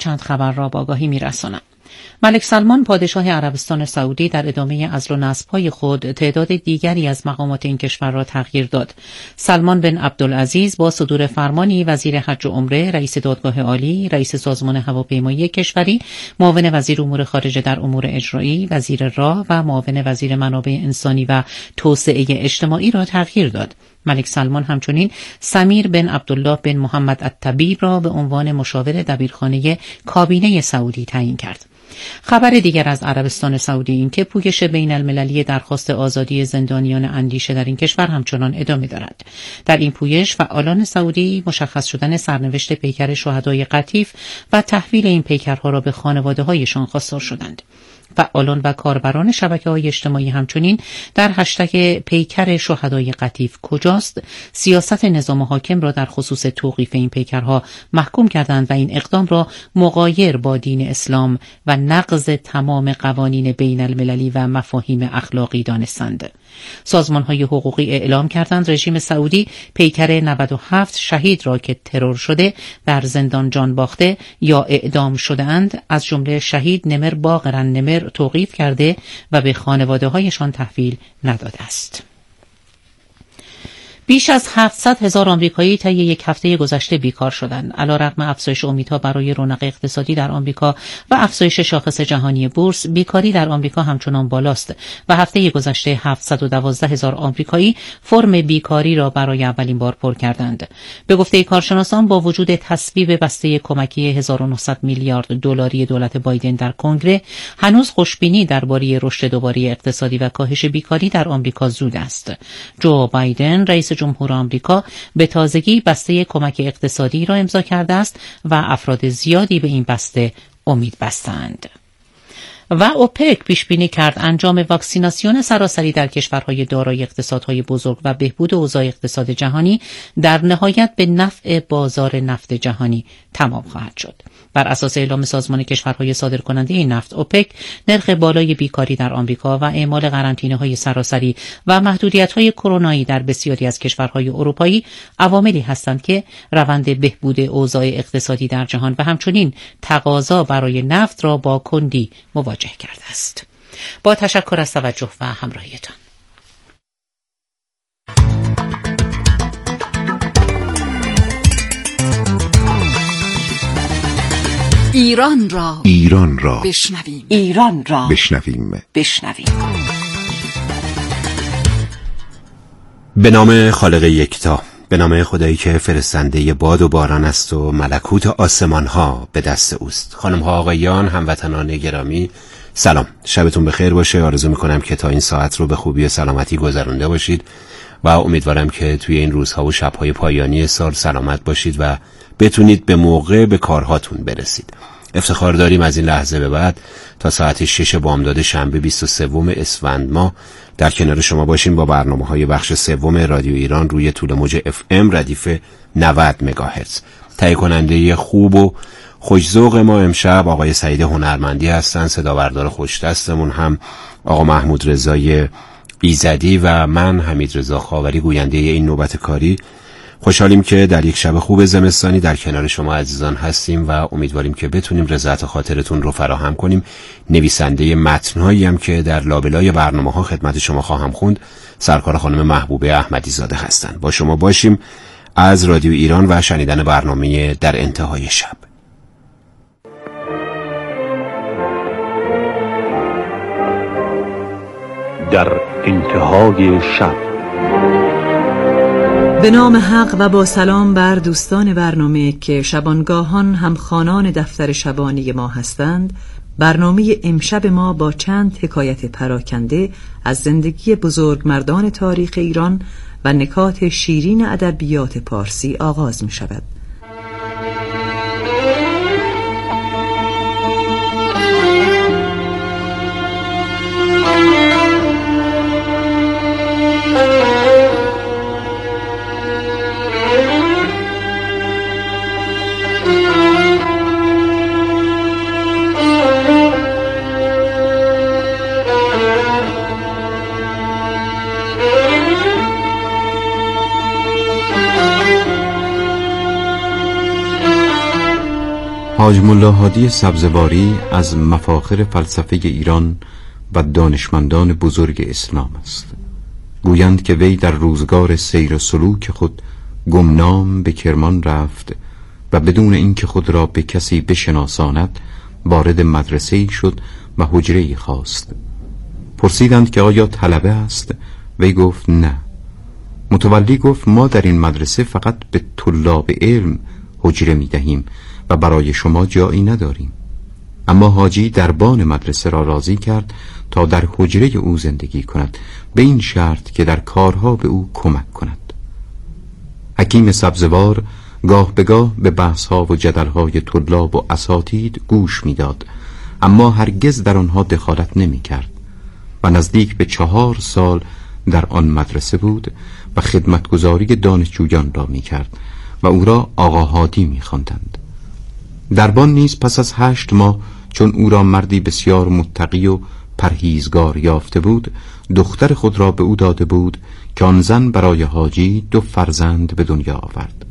چند خبر را با آگاهی می‌رسانم. ملک سلمان پادشاه عربستان سعودی در ادامه عزل و نصب‌های خود تعداد دیگری از مقامات این کشور را تغییر داد. سلمان بن عبدالعزیز با صدور فرمانی وزیر حج و عمره، رئیس دادگاه عالی، رئیس سازمان هواپیمایی کشوری، معاون وزیر امور خارجه در امور اجرایی، وزیر راه و معاون وزیر منابع انسانی و توسعه اجتماعی را تغییر داد. ملک سلمان همچنین سمیر بن عبدالله بن محمد الطبیب را به عنوان مشاور دبیرخانه کابینه سعودی تعیین کرد. خبر دیگر از عربستان سعودی این که پویش بین المللی درخواست آزادی زندانیان اندیشه در این کشور همچنان ادامه دارد. در این پویش فعالان سعودی مشخص شدن سرنوشت پیکر شهدای قطیف و تحویل این پیکرها را به خانواده‌هایشان خواستار شدند. فعالان و کاربران شبکه‌های اجتماعی همچنین در هشتگ پیکر شهدای قطیف کجاست سیاست نظام حاکم را در خصوص توقیف این پیکرها محکوم کردند و این اقدام را مغایر با دین اسلام و نقض تمام قوانین بین المللی و مفاهیم اخلاقی دانستند. سازمان‌های حقوقی اعلام کردند رژیم سعودی پیکر 97 شهید را که ترور شده در زندان جان باخته یا اعدام شده‌اند از جمله شهید نمر باقرن نمر توقیف کرده و به خانواده‌هایشان تحویل نداده است. بیش از 700,000 آمریکایی طی یک هفته گذشته بیکار شدند. علیرغم افزایش امیدها برای رونق اقتصادی در آمریکا و افزایش شاخص جهانی بورس، بیکاری در آمریکا همچنان بالاست و هفته گذشته 712,000 آمریکایی فرم بیکاری را برای اولین بار پر کردند. به گفته کارشناسان با وجود تصویب بسته کمکی 1900 میلیارد دلاری دولت بایدن در کنگره، هنوز خوشبینی درباره رشد دوباره اقتصادی و کاهش بیکاری در آمریکا زود است. جو بایدن رئیس جمهور آمریکا به تازگی بسته کمک اقتصادی را امضا کرده است و افراد زیادی به این بسته امید بستند. و اوپک پیش بینی کرد انجام واکسیناسیون سراسری در کشورهای دارای اقتصادهای بزرگ و بهبود اوضاع اقتصاد جهانی در نهایت به نفع بازار نفت جهانی تمام خواهد شد. بر اساس اعلام سازمان کشورهای صادرکننده نفت اوپک، نرخ بالای بیکاری در آمریکا و اعمال قرنطینه‌های سراسری و محدودیت‌های کرونایی در بسیاری از کشورهای اروپایی عواملی هستند که روند بهبود اوضاع اقتصادی در جهان و همچنین تقاضا برای نفت را با کندی مواجه کرده است. با تشکر از توجه و همراهیتان. ایران را بشنویم. ایران را بشنویم. به نام خالق یکتا، به نام خدایی که فرستنده باد و باران است و ملکوت آسمان ها به دست اوست. خانم ها، آقایان، هموطنان گرامی، سلام، شبتون بخیر باشه. آرزو میکنم که تا این ساعت رو به خوبی و سلامتی گذرونده باشید و امیدوارم که توی این روزها و شبهای پایانی سال سلامت باشید و بتونید به موقع به کارهاتون برسید. افتخار داریم از این لحظه به بعد تا ساعت 6 بامداد شنبه 23 اسفند ماه در کنار شما باشیم با برنامه‌های بخش سوم رادیو ایران روی طول موج FM ردیف 90 مگاهرتز. تهیه کننده خوب و خوش‌ذوق ما امشب آقای سعید هنرمندی هستن، صداوردار خوش‌دستمون هم آقا محمود رضای ایزدی و من حمیدرضا خاوری گوینده این نوبت کاری. خوشحالیم که در یک شب خوب زمستانی در کنار شما عزیزان هستیم و امیدواریم که بتونیم رضایت خاطرتون رو فراهم کنیم. نویسنده متن‌هایی هم که در لابلای برنامه‌ها خدمت شما خواهم خوند سرکار خانم محبوبه احمدی زاده هستند. با شما باشیم از رادیو ایران و شنیدن برنامه در انتهای شب. در انتهای شب. به نام حق و با سلام بر دوستان برنامه که شبانگاهان هم خوانان دفتر شبانی ما هستند. برنامه امشب ما با چند حکایت پراکنده از زندگی بزرگمردان تاریخ ایران و نکات شیرین ادبیات پارسی آغاز می شود. حاج ملا هادی سبزواری از مفاخر فلسفه ایران و دانشمندان بزرگ اسلام است. گویند که وی در روزگار سیر و سلوک خود گمنام به کرمان رفت و بدون اینکه خود را به کسی بشناساند وارد مدرسه‌ای شد و حجره‌ای خواست. پرسیدند که آیا طلبه است؟ وی گفت نه. متولی گفت ما در این مدرسه فقط به طلاب علم حجره می دهیم و برای شما جایی نداریم. اما حاجی دربان مدرسه را راضی کرد تا در حجره او زندگی کند، به این شرط که در کارها به او کمک کند. حکیم سبزوار گاه به گاه به بحث‌ها و جدل‌های طلاب و اساتید گوش می‌داد، اما هرگز در آنها دخالت نمی‌کرد و نزدیک به 4 سال در آن مدرسه بود و خدمتگزاری دانشجویان را می‌کرد و او را آقا هادی می‌خواندند. دربان نیز پس از 8 ماه چون او را مردی بسیار متقی و پرهیزگار یافته بود، دختر خود را به او داده بود که آن زن برای حاجی 2 فرزند به دنیا آورد.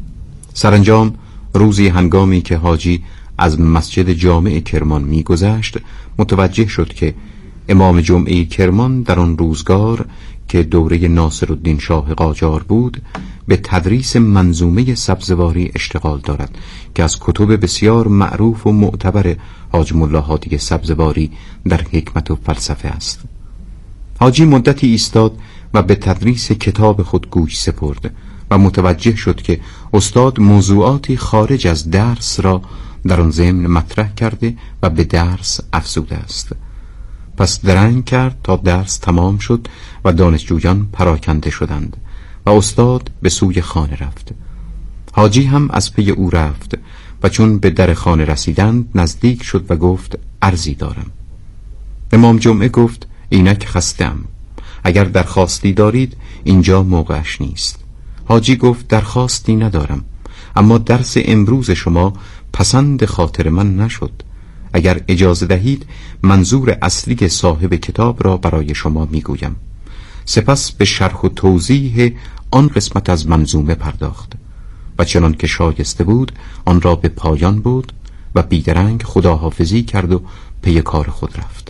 سرانجام روزی هنگامی که حاجی از مسجد جامع کرمان می‌گذشت، متوجه شد که امام جمعه کرمان در آن روزگار که دوره ناصرالدین شاه قاجار بود، به تدریس منظومه سبزواری اشتغال دارد که از کتب بسیار معروف و معتبر حاج ملا هادی سبزواری در حکمت و فلسفه است. حاجی مدتی ایستاد و به تدریس کتاب خود گوش سپرد و متوجه شد که استاد موضوعاتی خارج از درس را در آن ضمن مطرح کرده و به درس افزوده است. پس درنگ کرد تا درس تمام شد و دانشجویان پراکنده شدند و استاد به سوی خانه رفت. حاجی هم از پی او رفت و چون به در خانه رسیدند نزدیک شد و گفت عرضی دارم. امام جمعه گفت اینک خستم، اگر درخواستی دارید اینجا موقعش نیست. حاجی گفت درخواستی ندارم، اما درس امروز شما پسند خاطر من نشد. اگر اجازه دهید منظور اصلی صاحب کتاب را برای شما میگویم. سپس به شرح و توضیح آن قسمت از منظومه پرداخت و چنان که شایسته بود آن را به پایان بود و بیدرنگ خداحافظی کرد و پی کار خود رفت.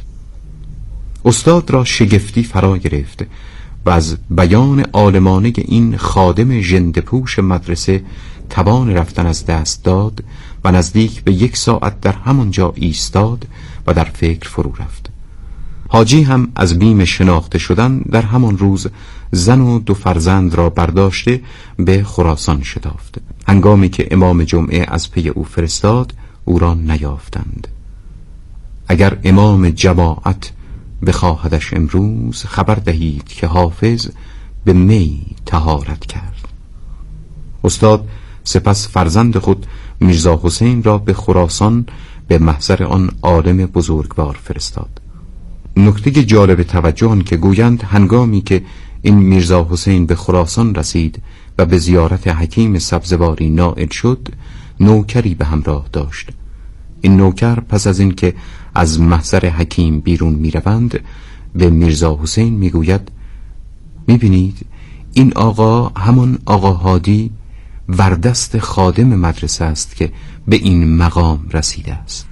استاد را شگفتی فرا گرفت و از بیان عالمانه این خادم ژنده‌پوش مدرسه توان رفتن از دست داد و نزدیک به 1 ساعت در همانجا ایستاد و در فکر فرو رفت. حاجی هم از بیم شناخته شدن در همان روز زن و 2 فرزند را برداشته به خراسان شتافت. هنگامی که امام جمعه از پی او فرستاد او را نیافتند. اگر امام جماعت بخواهدش امروز، خبر دهید که حافظ به می طهارت کرد. استاد سپس فرزند خود میرزا حسین را به خراسان به محضر آن عالم بزرگوار فرستاد. نکته جالب توجه آن که گویند هنگامی که این میرزا حسین به خراسان رسید و به زیارت حکیم سبزواری نائل شد، نوکری به همراه داشت. این نوکر پس از این که از محضر حکیم بیرون میروند به میرزا حسین میگوید میبینید این آقا همان آقا هادی وردست خادم مدرسه است که به این مقام رسیده است.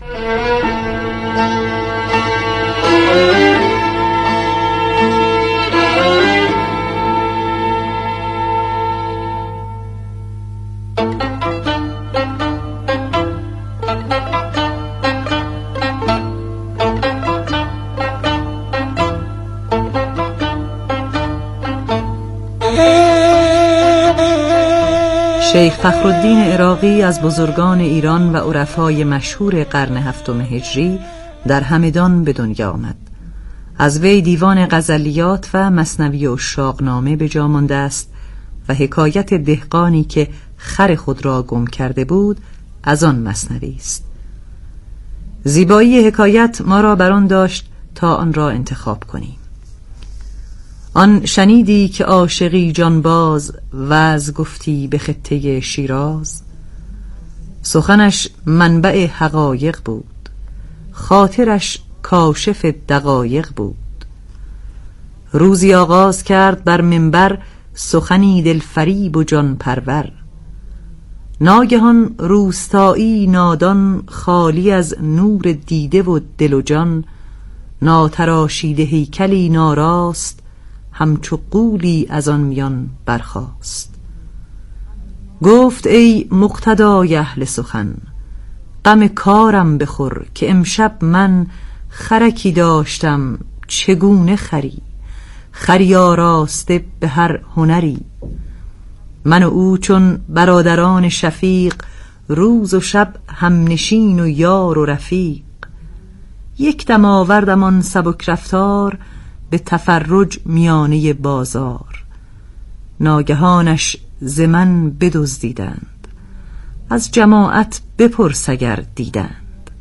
شیخ فخرالدین عراقی از بزرگان ایران و عرفای مشهور قرن 7 هجری در همدان به دنیا آمد. از وی دیوان غزلیات و مثنوی عشاقنامه به جا مانده است و حکایت دهقانی که خر خود را گم کرده بود از آن مثنوی است. زیبایی حکایت ما را بر آن داشت تا آن را انتخاب کنیم. آن شنیدی که عاشقی جانباز وز گفتی به خطه شیراز، سخنش منبع حقایق بود، خاطرش کاشف دقایق بود. روزی آغاز کرد بر منبر سخنی دلفریب و جان پرور، ناگهان روستایی نادان، خالی از نور دیده و دل و جان، ناتراشیده هیکلی ناراست، همچو غولی از آن میان برخاست. گفت ای مقتدای اهل سخن، غم کارم بخور که امشب من خرکی داشتم چگونه خری، خری آراسته به هر هنری. من و او چون برادران شفیق، روز و شب همنشین و یار و رفیق. یک دم آوردم آن سبک رفتار، به تفرج میانه بازار. ناگهانش ز من بدزدیدند، از جماعت بپرس اگر دیدند.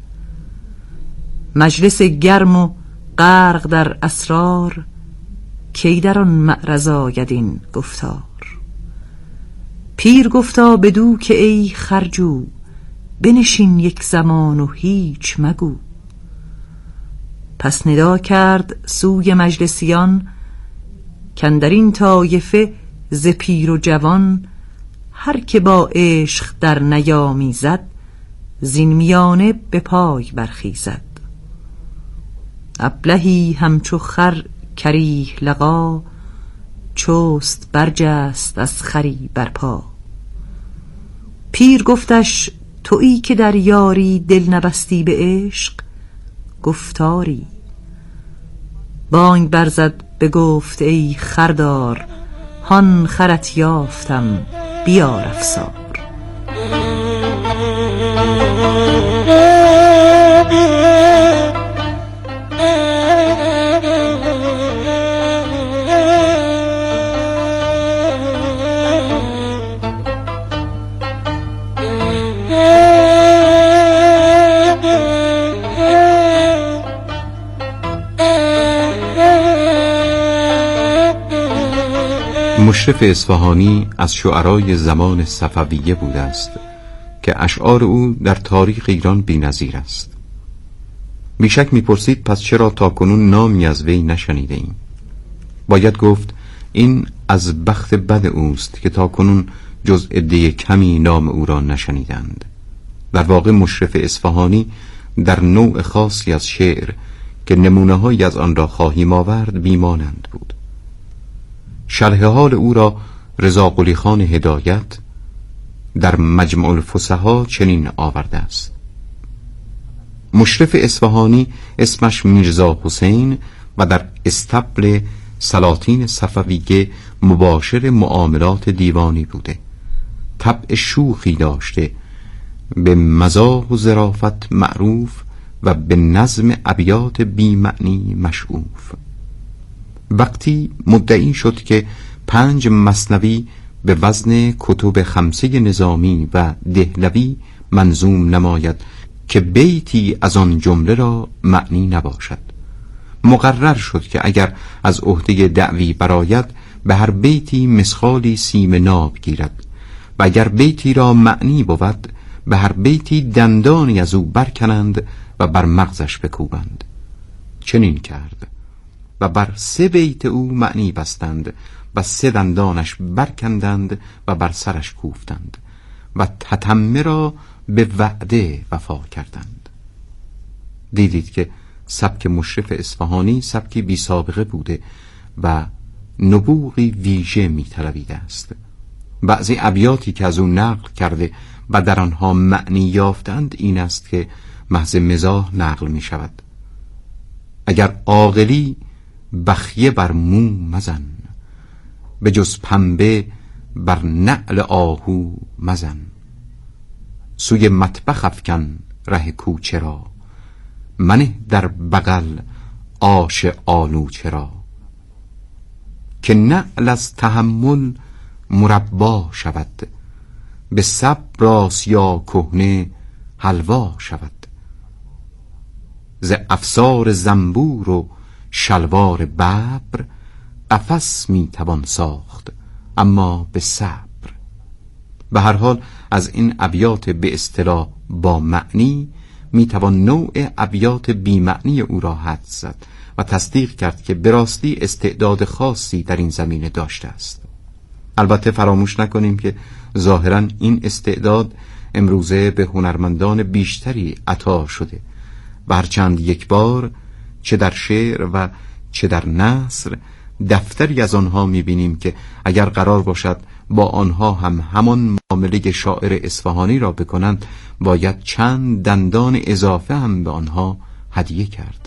مجلس گرم و غرق در اسرار، کی در آن معرض آید این گفتار. پیر گفتا بدو که ای خرجو، بنشین یک زمان و هیچ مگو. پس ندا کرد سوی مجلسیان، کاندر این طایفه ز پیر و جوان، هر که با عشق در نیامیزد، زین میانه به پای برخیزد. ابلهی همچو خر کریه لقا، چست برجست از خری برپا. پیر گفتش تویی که در یاری، دل نبستی به عشق گفتاری. بانگ برزد بگفت ای خردار، هان خرت یافتم بیار افسار. مشرف اصفهانی از شعرای زمان صفویه بوده است که اشعار او در تاریخ ایران بی‌نظیر است. بیشک می‌پرسید پس چرا تاکنون نامی از وی نشنیده ایم؟ باید گفت این از بخت بد اوست که تاکنون جز عده کمی نام او را نشنیدند. در واقع مشرف اصفهانی در نوع خاصی از شعر که نمونه‌هایی از آن را خواهیم آورد بیمانند بود. شرح حال او را رضا قلی خان هدایت در مجمع الفصحا چنین آورده است: مشرف اصفهانی اسمش میرزا حسین و در استبل سلاطین صفویه مباشر معاملات دیوانی بوده. طبع شوخی داشته، به مزاح و ظرافت معروف و به نظم ابیات بی معنی مشعوف. وقتی مدعی شد که 5 مثنوی به وزن کتب 5 نظامی و دهلوی منظوم نماید که بیتی از آن جمله را معنی نباشد، مقرر شد که اگر از عهده دعوی براید به هر بیتی مسخالی سیم ناب گیرد و اگر بیتی را معنی بود به هر بیتی دندانی از او برکنند و بر مغزش بکوبند. چنین کرد و بر 3 بیت او معنی بستند و 3 دندانش برکندند و بر سرش کوفتند و تتمه را به وعده وفا کردند. دیدید که سبک مشرف اصفهانی سبکی بی سابقه بوده و نبوغی ویژه می طلبیده است. بعضی ابیاتی که از او نقل کرده و در آنها معنی یافتند این است که محض مزاح نقل می شود: اگر عاقلی بخیه بر مو مزن، به جز پنبه بر نعل آهو مزن. سوی مطبخ افکن ره کوچه را، منه در بغل آش آلوچه را. که نعل از تحمل مربا شود، به صبر آسیا کهنه حلوا شود. ز افسار زنبور و شلوار ببر، قفس می توان ساخت اما به صبر. به هر حال از این ابیات به اصطلاح با معنی می توان نوع ابیات بی معنی او را حدس زد و تصدیق کرد که به راستی استعداد خاصی در این زمینه داشته است. البته فراموش نکنیم که ظاهراً این استعداد امروزه به هنرمندان بیشتری عطا شده و هرچند یک بار چه در شعر و چه در نثر دفتری از آنها می‌بینیم که اگر قرار باشد با آنها هم همان معامله شاعر اصفهانی را بکنند باید چند دندان اضافه هم به آنها هدیه کرد.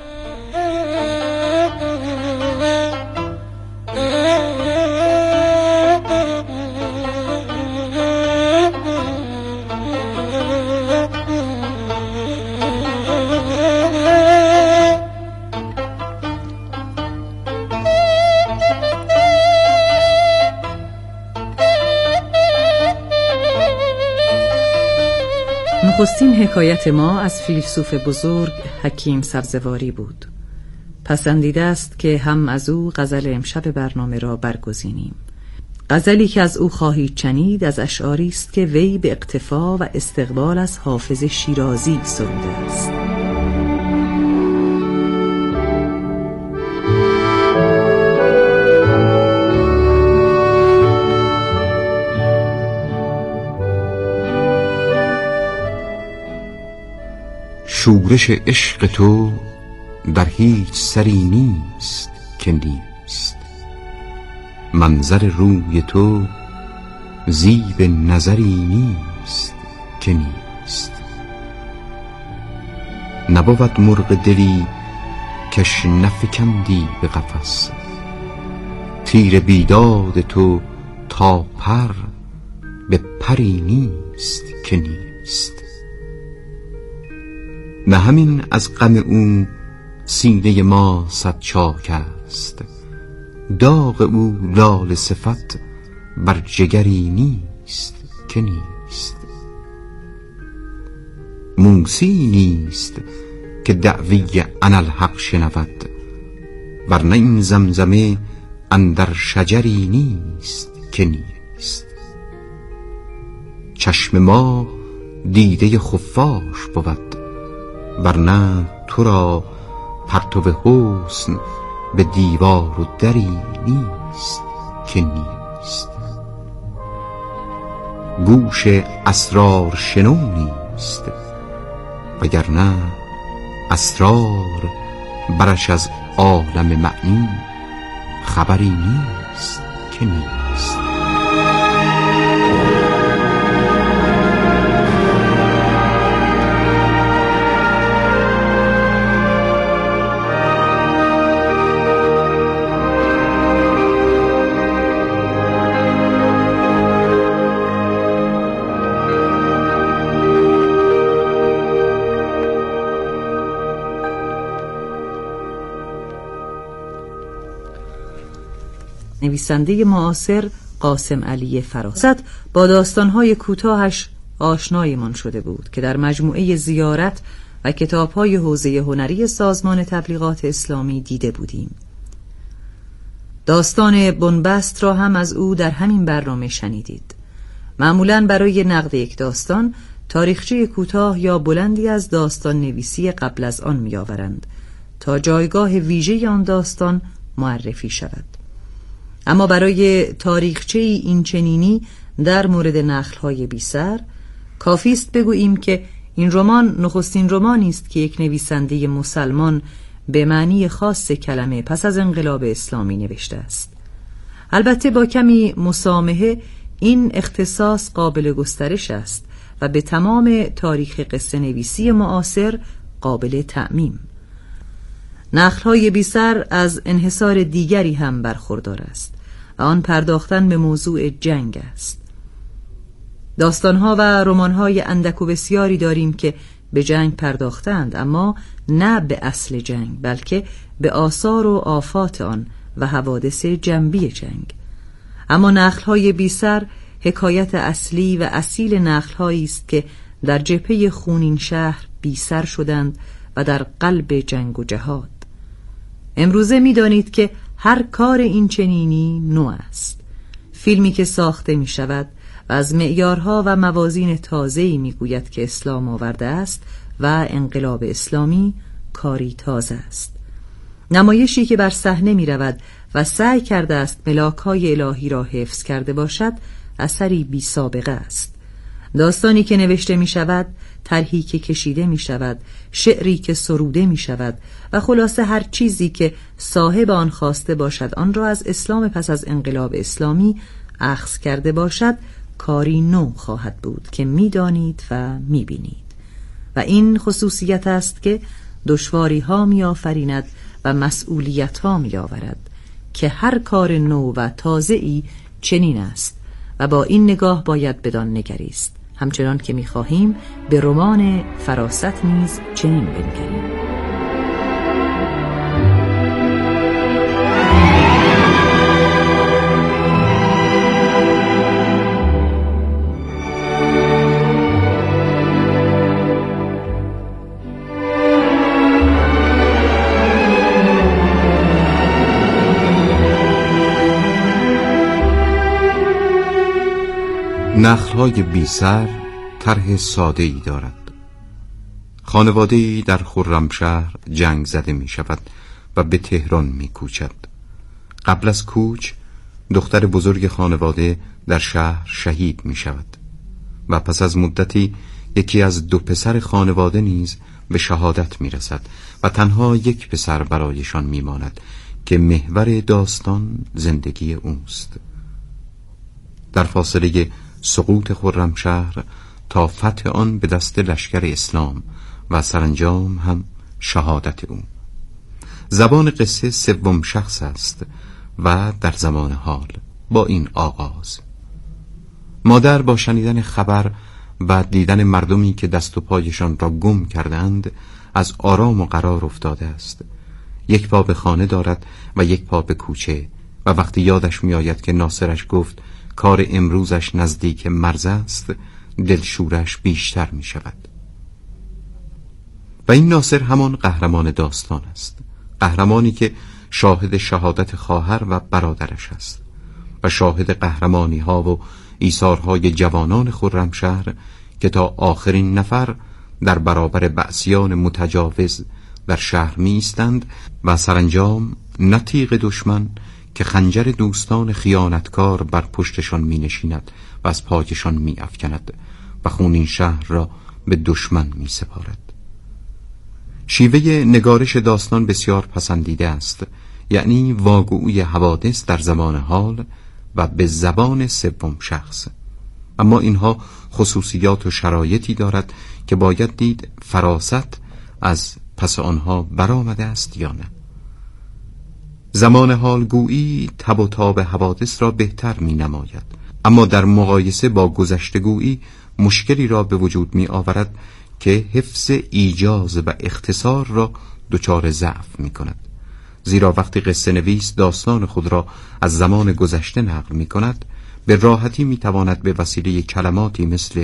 نخستین حکایت ما از فیلسوف بزرگ حکیم سبزواری بود. پسندیده است که هم از او غزل امشب برنامه را برگزینیم. غزلی که از او خواهید شنید از اشعاری است که وی به اقتفا و استقبال از حافظ شیرازی سروده است. شورش عشق تو در هیچ سری نیست که نیست، منظر روی تو زیب نظری نیست که نیست. نبود مرغ دلی کش نفکندی به قفس، تیر بیداد تو تا پر به پری نیست که نیست. نه همین از غم او سینه ما صد چاک است، داغ او لاله صفت بر جگری نیست که نیست. موسی نیست که دعوی اناالحق شنود، ورنه این زمزمه اندر شجری نیست که نیست. چشم ما دیده خفاش بود، ورنه تو را پرتو حسن به دیوار و دری نیست که نیست. گوش اسرار شنو نیست، وگرنه اسرار برش از عالم معنی خبری نیست که نیست. نویسنده معاصر قاسم علی فراست با داستانهای کوتاهش آشنایمان شده بود که در مجموعه زیارت و کتابهای حوزه هنری سازمان تبلیغات اسلامی دیده بودیم. داستان بنبست را هم از او در همین برنامه شنیدید. معمولاً برای نقد یک داستان تاریخچه کوتاه یا بلندی از داستان نویسی قبل از آن می‌آورند تا جایگاه ویژه آن داستان معرفی شود. اما برای تاریخچه این چنینی در مورد نخل‌های بی‌سر کافی است بگوییم که این رمان نخستین رمانی است که یک نویسنده مسلمان به معنی خاص کلمه پس از انقلاب اسلامی نوشته است. البته با کمی مسامحه این اختصاص قابل گسترش است و به تمام تاریخ قصه نویسی معاصر قابل تعمیم. نخل‌های بی‌سر از انحصار دیگری هم برخوردار است و آن پرداختن به موضوع جنگ است. داستانها و رمان‌های اندک و بسیاری داریم که به جنگ پرداختند، اما نه به اصل جنگ بلکه به آثار و آفات آن و حوادث جنبی جنگ. اما نخل‌های بی‌سر حکایت اصلی و اصیل نخل‌هایی است که در جبهه خونین شهر بی‌سر شدند و در قلب جنگ و جهاد. امروزه می‌دانید که هر کار این چنینی نو است. فیلمی که ساخته می شود و از معیارها و موازین تازه‌ای می‌گوید که اسلام آورده است و انقلاب اسلامی کاری تازه است. نمایشی که بر صحنه می رود و سعی کرده است ملاک‌های الهی را حفظ کرده باشد اثری بی سابقه است. داستانی که نوشته می شود، طرحی که کشیده می شود، شعری که سروده می شود و خلاصه هر چیزی که صاحب آن خواسته باشد آن را از اسلام پس از انقلاب اسلامی اخذ کرده باشد، کاری نو خواهد بود که می دانید و می بینید. و این خصوصیت است که دشواری ها می آفریند و مسئولیت ها می آورد که هر کار نو و تازه‌ای چنین است و با این نگاه باید بدان نگریست، همچنان که می خواهیم به رمان فراست نیز چنین بنگریم. نخل‌های بی سر طرح ساده‌ای دارد. خانواده‌ای در خرمشهر جنگ زده می شود و به تهران می کوچد. قبل از کوچ دختر بزرگ خانواده در شهر شهید می شود و پس از مدتی یکی از دو پسر خانواده نیز به شهادت می رسد و تنها یک پسر برایشان می ماند که محور داستان زندگی اوست. در فاصله سقوط خرمشهر تا فتح آن به دست لشکر اسلام و سرانجام هم شهادت او. زبان قصه سوم شخص است و در زمان حال با این آغاز: مادر با شنیدن خبر و دیدن مردمی که دست و پایشان را گم کردند از آرام و قرار افتاده است. یک پا به خانه دارد و یک پا به کوچه و وقتی یادش می آید که ناصرش گفت کار امروزش نزدیک مرز است، دلشورش بیشتر می شود. و این ناصر همان قهرمان داستان است، قهرمانی که شاهد شهادت خواهر و برادرش است و شاهد قهرمانی ها و ایثارهای جوانان خرمشهر که تا آخرین نفر در برابر بعثیان متجاوز در شهر می ایستند و سرانجام نه تیغ دشمن که خنجر دوستان خیانتکار بر پشتشان می نشیند و از پایشان می افکند و خونین شهر را به دشمن می سپارد. شیوه نگارش داستان بسیار پسندیده است، یعنی واگوی حوادث در زمان حال و به زبان سوم شخص. اما اینها خصوصیات و شرایطی دارد که باید دید فراست از پس آنها برآمده است یا نه. زمان حال گویی تب و تاب حوادث را بهتر می نماید، اما در مقایسه با گذشته گویی مشکلی را به وجود می آورد که حفظ ایجاز و اختصار را دچار ضعف می کند. زیرا وقتی قصه نویس داستان خود را از زمان گذشته نقل می کند، به راحتی می تواند به وسیله کلماتی مثل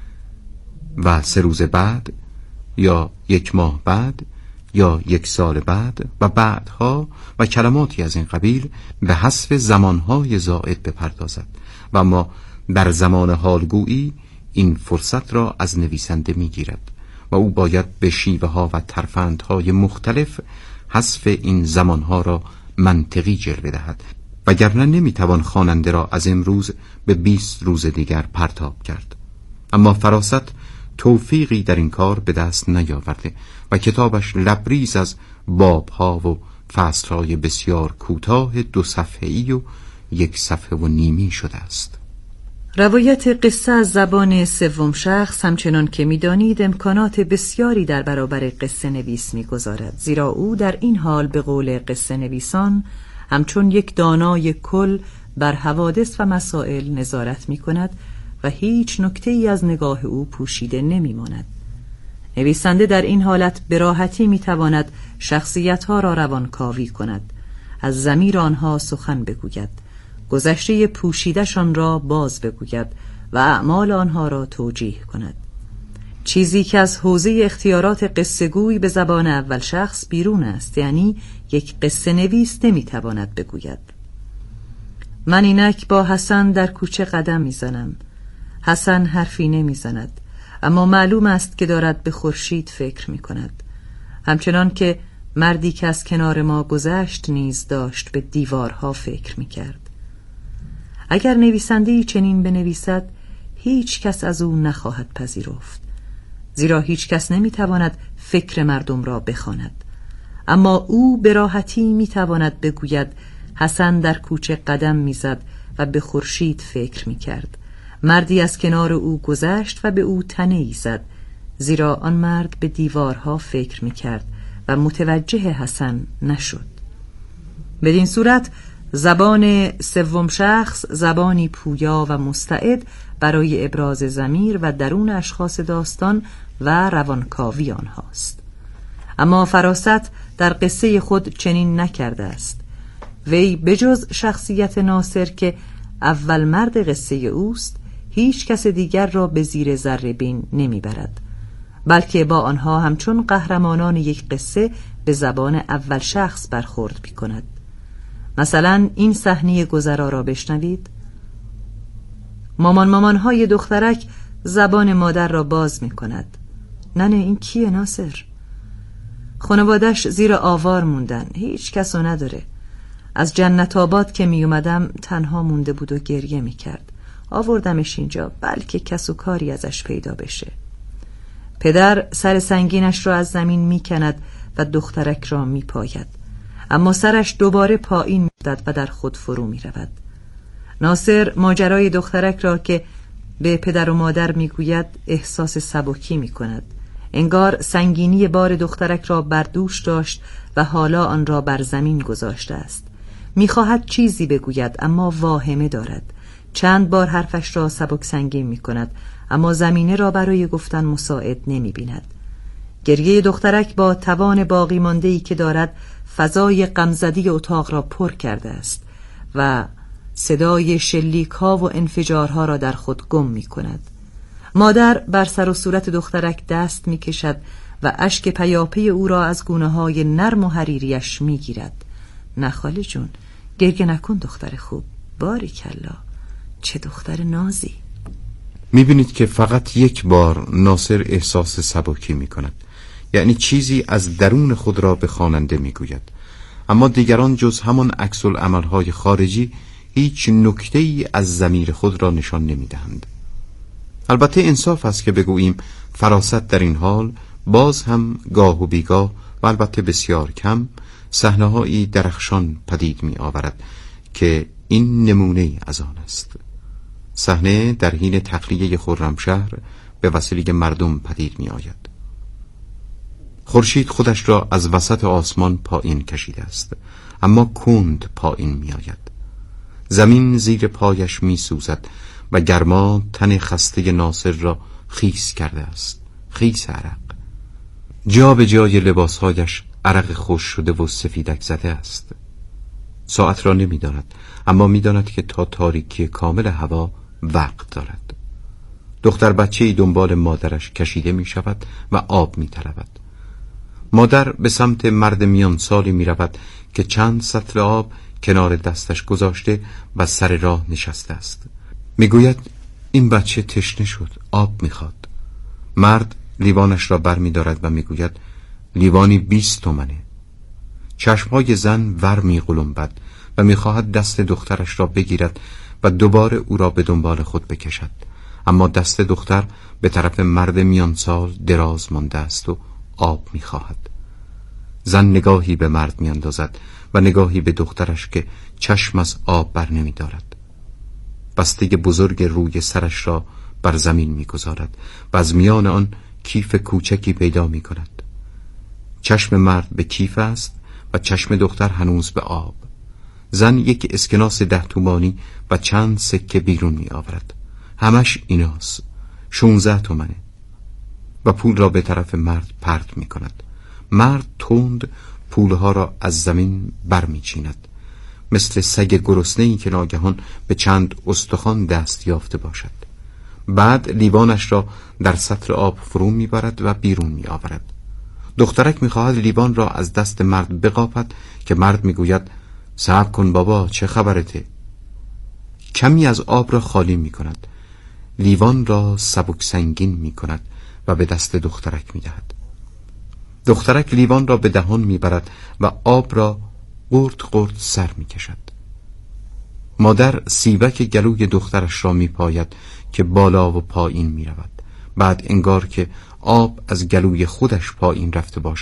و 3 روز بعد یا 1 ماه بعد یا 1 سال بعد و بعدها و کلماتی از این قبیل به حذف زمانهای زائد بپردازد و اما در زمان حالگویی این فرصت را از نویسنده میگیرد و او باید به شیوه ها و ترفندهای مختلف حذف این زمانها را منطقی جلوه دهد، وگرنه نمیتوان خواننده را از امروز به 20 روز دیگر پرتاب کرد. اما فراست توفیقی در این کار به دست نیاورده و کتابش لبریز از بابها و فصلهای بسیار کوتاه 2 صفحه‌ای و 1 صفحه و نیمی شده است. روایت قصه از زبان سوم شخص همچنان که می‌دانید امکانات بسیاری در برابر قصه نویس می‌گذارد، زیرا او در این حال به قول قصه نویسان همچون یک دانای کل بر حوادث و مسائل نظارت می‌کند و هیچ نکته‌ای از نگاه او پوشیده نمی‌ماند. نویسنده در این حالت به راحتی می‌تواند شخصیت‌ها را روانکاوی کند، از ضمیر آنها سخن بگوید، گذشته پوشیدشان را باز بگوید و اعمال آنها را توجیه کند. چیزی که از حوزه اختیارات قصه‌گوی به زبان اول شخص بیرون است، یعنی یک قصه نویس نمی‌تواند بگوید من اینک با حسن در کوچه قدم می‌زنم. حسن حرفی نمی‌زند، اما معلوم است که دارد به خورشید فکر می‌کند. همچنان که مردی که از کنار ما گذشت نیز داشت به دیوارها فکر می‌کرد. اگر نویسنده‌ای چنین بنویسد هیچ کس از او نخواهد پذیرفت، زیرا هیچ کس نمیتواند فکر مردم را بخواند. اما او به راحتی میتواند بگوید حسن در کوچه قدم میزد و به خورشید فکر میکرد. مردی از کنار او گذشت و به او تنه‌ای زد، زیرا آن مرد به دیوارها فکر میکرد و متوجه حسن نشد. بدین صورت زبان سوم شخص زبانی پویا و مستعد برای ابراز ضمیر و درون اشخاص داستان و روانکاوی آنهاست. اما فراست در قصه خود چنین نکرده است. وی بجز شخصیت ناصر که اول مرد قصه اوست هیچ کس دیگر را به زیر ذره بین نمیبرد، بلکه با آنها همچون قهرمانان یک قصه به زبان اول شخص برخورد می‌کند. مثلا این صحنه گذرا را بشنوید. مامان‌های دخترک زبان مادر را باز می‌کند. ننه این کیه ناصر؟ خانوادش زیر آوار موندن، هیچ کسو نداره. از جنت آباد که می اومدم تنها مونده بود و گریه می کرد. آوردمش اینجا بلکه کس و کاری ازش پیدا بشه. پدر سر سنگینش را از زمین می کند و دخترک را می پاید، اما سرش دوباره پایین می داد و در خود فرو می رود. ناصر ماجرای دخترک را که به پدر و مادر می گوید احساس سبکی می کند. انگار سنگینی بار دخترک را بر دوش داشت و حالا آن را بر زمین گذاشته است. می‌خواهد چیزی بگوید اما واهمه دارد. چند بار حرفش را سبک سنگین می‌کند اما زمینه را برای گفتن مساعد نمی‌بیند. گریه دخترک با توان باقی مانده‌ای که دارد فضای غمزدی اتاق را پر کرده است و صدای شلیک‌ها و انفجارها را در خود گم می‌کند. مادر بر سر و صورت دخترک دست می‌کشد و اشک پیاپی او را از گونه‌های نرم و حریریش می‌گیرد. نه خاله جون، گریه نکن دختر خوب. باریکلا، چه دختر نازی. می‌بینید که فقط یک بار ناصر احساس سبکی می‌کند، یعنی چیزی از درون خود را به خواننده می‌گوید، اما دیگران جز همان عکس العمل‌های خارجی هیچ نکته‌ای از ضمیر خود را نشان نمی‌دهند. البته انصاف است که بگوییم فراست در این حال باز هم گاه و بیگاه و البته بسیار کم صحنه‌هایی درخشان پدید می آورد که این نمونه از آن است. صحنه در حین تخلیه خرمشهر به وسیله مردم پدید می آید. خورشید خودش را از وسط آسمان پایین کشیده است، اما کند پایین می آید. زمین زیر پایش می سوزد و گرما تن خسته ناصر را خیس کرده است، خیس عرق. جا به جای لباسهایش عرق خوش شده و سفیدک زده است. ساعت را نمی داند، اما می داند که تا تاریکی کامل هوا وقت دارد. دختر بچه‌ای دنبال مادرش کشیده می شود و آب می طلبد. مادر به سمت مرد میان سالی می رود که چند سطل آب کنار دستش گذاشته و سر راه نشسته است. می گوید این بچه تشنه شد، آب می خواد. مرد لیوانش را بر می دارد و می گوید لیوانی 20 تومنه. چشمهای زن ور می قلمبد و می خواهد دست دخترش را بگیرد و دوباره او را به دنبال خود بکشد، اما دست دختر به طرف مرد میان سال دراز مانده است و آب می خواهد. زن نگاهی به مرد می اندازد و نگاهی به دخترش که چشم از آب بر نمی دارد. بسته بزرگ روی سرش را بر زمین می گذارد و از میان آن کیف کوچکی پیدا می کند. چشم مرد به کیف است و چشم دختر هنوز به آب. زن یک اسکناس 10 تومانی و چند سکه بیرون می آورد. همش ایناست، 16 تومنه، و پول را به طرف مرد پرت می کند. مرد تند پولها را از زمین بر می چیند، مثل سگ گرسنه‌ای که ناگهان به چند استخوان دست یافته باشد. بعد لیوانش را در سطل آب فرو می برد و بیرون می آورد. دخترک می خواهد لیوان را از دست مرد بقاپد که مرد می گوید صبر کن بابا، چه خبرته؟ کمی از آب را خالی می کند، لیوان را سبک سنگین می کند و به دست دخترک می دهد. دخترک لیوان را به دهان می برد و آب را قورت قورت سر می کشد. مادر سیبک گلوی دخترش را میپاید که بالا و پایین میرود. بعد انگار که آب از گلوی خودش پایین رفته باشد